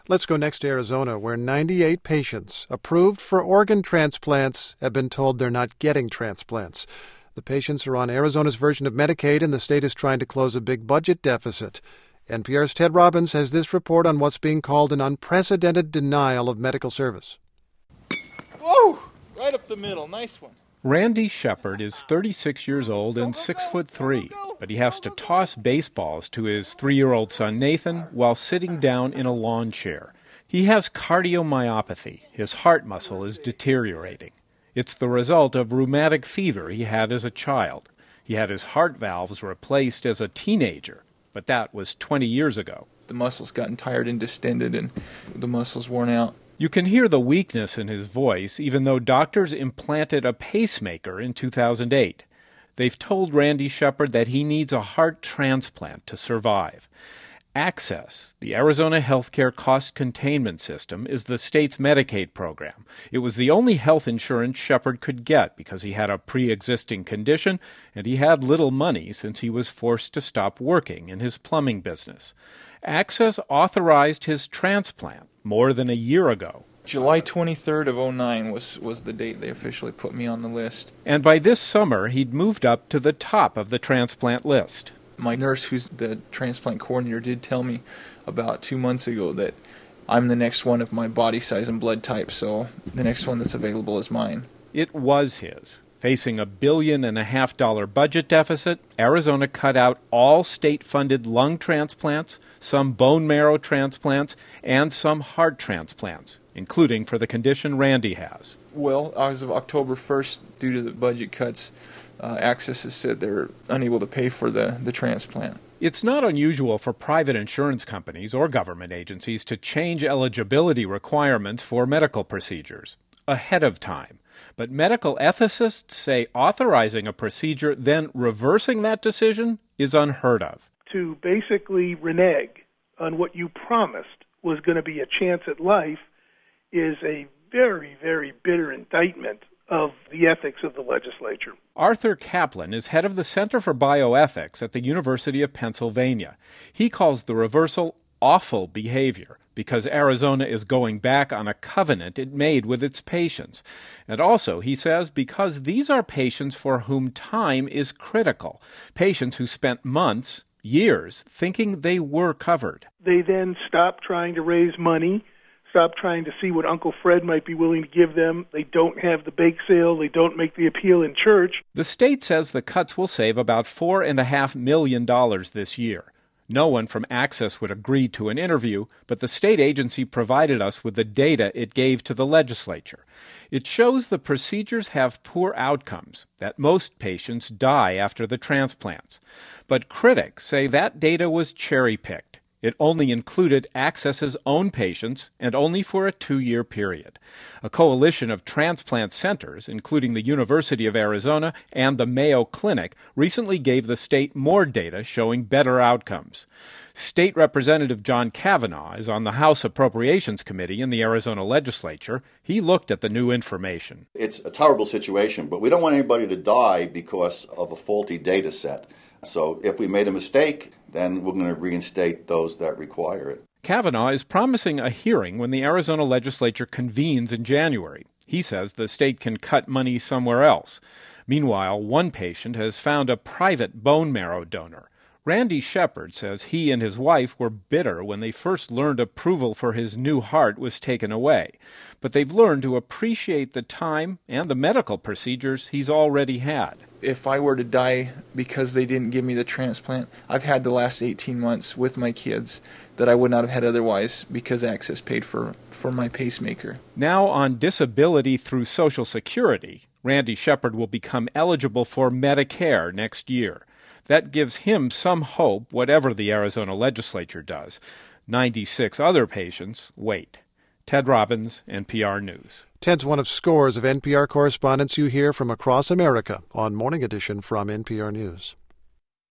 Let's go next to Arizona, where 98 patients approved for organ transplants have been told they're not getting transplants. The patients are on Arizona's version of Medicaid, and the state is trying to close a big budget deficit. NPR's Ted Robbins has this report on what's being called an unprecedented denial of medical service. Whoa! Right up the middle. Nice one. Randy Shepard is 36 years old and 6'3", but he has to toss baseballs to his 3-year-old son Nathan while sitting down in a lawn chair. He has cardiomyopathy. His heart muscle is deteriorating. It's the result of rheumatic fever he had as a child. He had his heart valves replaced as a teenager, but that was 20 years ago. The muscle's gotten tired and distended, and the muscle's worn out. You can hear the weakness in his voice, even though doctors implanted a pacemaker in 2008. They've told Randy Shepard that he needs a heart transplant to survive. Access, the Arizona Healthcare Cost Containment System, is the state's Medicaid program. It was the only health insurance Shepard could get because he had a pre-existing condition and he had little money since he was forced to stop working in his plumbing business. Access authorized his transplant more than a year ago. July 23rd of 2009 was the date they officially put me on the list. And by this summer, he'd moved up to the top of the transplant list. My nurse, who's the transplant coordinator, did tell me about 2 months ago that I'm the next one of my body size and blood type, so the next one that's available is mine. It was his. Facing $1.5 billion budget deficit, Arizona cut out all state-funded lung transplants, some bone marrow transplants, and some heart transplants, including for the condition Randy has. Well, as of October 1st, due to the budget cuts, Access has said they're unable to pay for the transplant. It's not unusual for private insurance companies or government agencies to change eligibility requirements for medical procedures ahead of time. But medical ethicists say authorizing a procedure, then reversing that decision, is unheard of. To basically renege on what you promised was going to be a chance at life is a very, very bitter indictment of the ethics of the legislature. Arthur Kaplan is head of the Center for Bioethics at the University of Pennsylvania. He calls the reversal awful behavior because Arizona is going back on a covenant it made with its patients. And also, he says, because these are patients for whom time is critical, patients who spent months, years, thinking they were covered. They then stop trying to raise money, stop trying to see what Uncle Fred might be willing to give them. They don't have the bake sale. They don't make the appeal in church. The state says the cuts will save about $4.5 million this year. No one from Access would agree to an interview, but the state agency provided us with the data it gave to the legislature. It shows the procedures have poor outcomes, that most patients die after the transplants. But critics say that data was cherry-picked. It only included Access's own patients and only for a 2-year period. A coalition of transplant centers, including the University of Arizona and the Mayo Clinic, recently gave the state more data showing better outcomes. State Representative John Kavanaugh is on the House Appropriations Committee in the Arizona legislature. He looked at the new information. It's a terrible situation, but we don't want anybody to die because of a faulty data set. So if we made a mistake, then we're going to reinstate those that require it. Kavanaugh is promising a hearing when the Arizona legislature convenes in January. He says the state can cut money somewhere else. Meanwhile, one patient has found a private bone marrow donor. Randy Shepard says he and his wife were bitter when they first learned approval for his new heart was taken away. But they've learned to appreciate the time and the medical procedures he's already had. If I were to die because they didn't give me the transplant, I've had the last 18 months with my kids that I would not have had otherwise because Access paid for my pacemaker. Now on disability through Social Security, Randy Shepard will become eligible for Medicare next year. That gives him some hope, whatever the Arizona legislature does. 96 other patients wait. Ted Robbins, NPR News. Ted's one of scores of NPR correspondents you hear from across America on Morning Edition from NPR News.